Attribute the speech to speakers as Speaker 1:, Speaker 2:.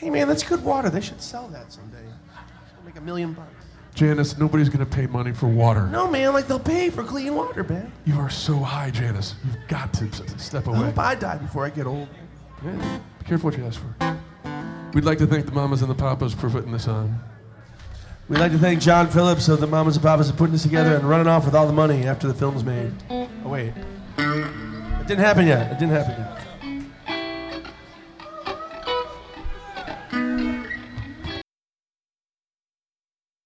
Speaker 1: Hey, man, that's good water. They should sell that someday. Make $1 million.
Speaker 2: Janice, nobody's going to pay money for water.
Speaker 1: No, man, like they'll pay for clean water, man.
Speaker 2: You are so high, Janice. You've got to step away.
Speaker 1: I hope I die before I get old.
Speaker 2: Yeah, be careful what you ask for. We'd like to thank the mamas and the papas for putting this on.
Speaker 1: We'd like to thank John Phillips of the Mamas and Papas for putting this together and running off with all the money after the film's made. Oh, wait. It didn't happen yet.